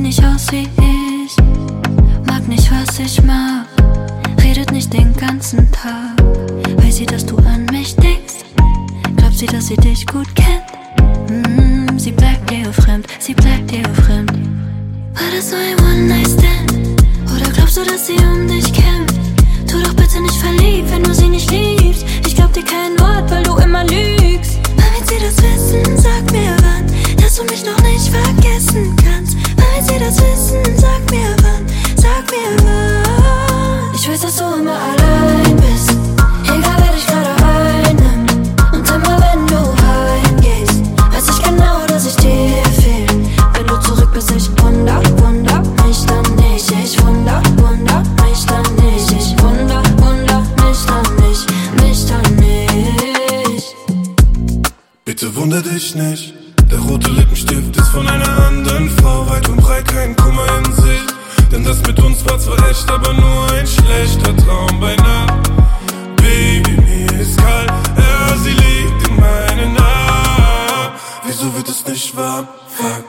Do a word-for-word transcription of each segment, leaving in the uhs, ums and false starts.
nicht aus wie ich, mag nicht, was ich mag, redet nicht den ganzen Tag. Weiß sie, dass du an mich denkst? Glaubt sie, dass sie dich gut kennt? Mm, sie bleibt dir fremd, sie bleibt dir fremd. War das nur ein One-Night-Stand? Oder glaubst du, dass sie um dich kämpft? Tu doch bitte nicht verliebt, wenn du sie nicht liebst. Ich glaub dir kein Wort, weil du immer lügst. Wann wird sie das wissen? Sag mir wann, dass du mich noch nicht vergessen kannst. Wann wird sie das wissen? Sag mir wann, sag mir wann. Ich weiß, dass du immer allein bist, egal wer dich gerade einnimmt. Und immer wenn du heimgehst, weiß ich genau, dass ich dir fehl. Wenn du zurück bist, ich wunder, wunder mich dann nicht. Ich wunder, wunder mich dann nicht. Ich wunder, wunder mich dann nicht, mich dann nicht. Bitte wunder dich nicht, der rote Lippenstift ist von einer anderen Frau. Weit und breit kein Kummer in sich, denn das mit uns war zwar echt, aber nur ein schlechter Traum bei Nacht. Baby, mir ist kalt, ja, sie liegt in meinen Armen. Wieso wird es nicht warm? Fuck.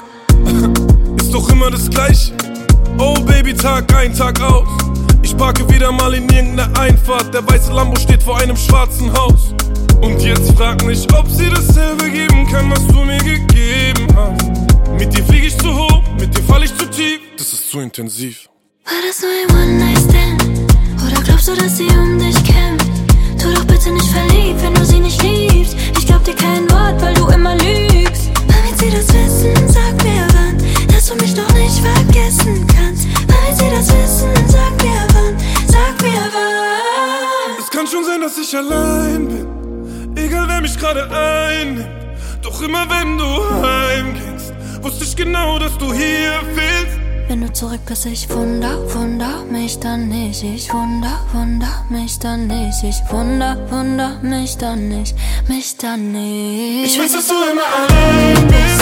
Ist doch immer das Gleiche. Oh Baby, Tag ein, Tag aus. Ich parke wieder mal in irgendeiner Einfahrt. Der weiße Lambo steht vor einem schwarzen Haus. Und jetzt frag mich, ob sie dasselbe geben kann, was du mir gegeben hast. Mit dir flieg ich zu hoch, mit dir fall ich zu tief. Das ist zu intensiv. War das nur ein One-Night-Stand? Oder glaubst du, dass sie um dich kämpft? Tu doch bitte nicht verliebt, wenn du sie nicht liebst. Ich glaub dir kein Wort, weil du immer lügst. Wann wird sie das wissen? Sag mir wann, dass du mich noch nicht vergessen kannst. Wann wird sie das wissen? Sag mir wann, sag mir wann. Es kann schon sein, dass ich allein bin, egal wer mich gerade einnimmt. Doch immer wenn du heimgingst, wusste ich genau, dass du hier fehlst. Wenn du zurück bist, ich wunder, wunder mich dann nicht. Ich wunder, wunder mich dann nicht. Ich wunder, wunder mich dann nicht, mich dann nicht. Ich weiß, dass du immer allein bist,